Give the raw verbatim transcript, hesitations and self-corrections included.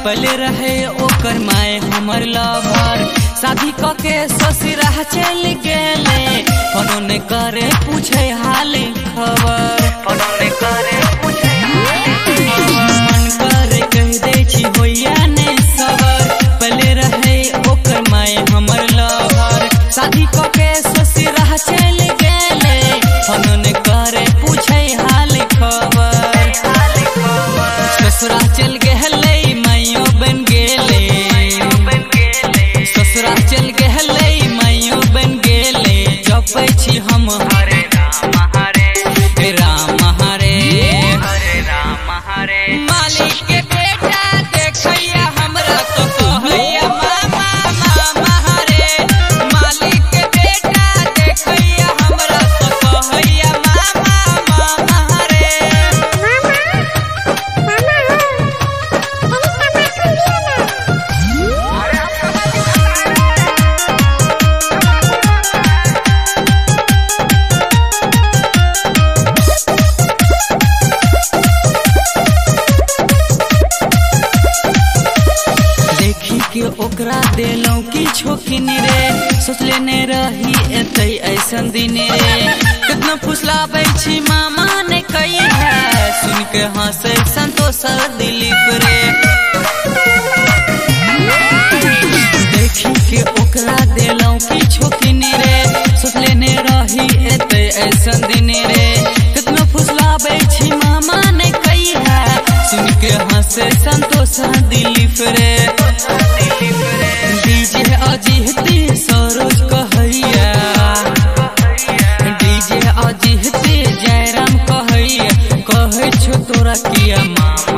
पहले रहे ओकर माए हमर लवर, शादी क के ससुरा चल गेले, फोनो ने करे पूछे हाल खबर, फोनो ने करे पूछे मन करे कह दे छी होइया ने सबर। पहले रहे ओकर माए हमर लवर, शादी क के ससुरा चल गेले, फोनो ने करे पूछे हाल खबर, ससुरा चल गेले माइयो बन गेले, ससुरा चल गेले माइयो बन गेले, जपै छी हम हरे राम हरे राम हरे हरे राम हरे। मालिक के बेटा देखैया हमरा तो कहैया मामा मामा हरे, मालिक के बेटा देखैया हमरा तो कहैया मामा मामा हरे। देखी के ओकरा देलौ किछो किन रे, सोचले ने रही एतै ऐसन दिन रे, कितना फुसलाबै छी मामा ने कही है, सुन के हंसे संतोष दिलीप रे। देखी के ओकरा देलौ किछो किन रे, सोचले ने रही एतै ऐसन दिन रे, कितना फुसलाबै छी मामा ने कही है, सुन के हंसे संतोष दिलीप रे। डीजे अजीहती सरोज कहैया, डीजे अजीहती जयराम कहैया, कहै छो तोरा किया मामा।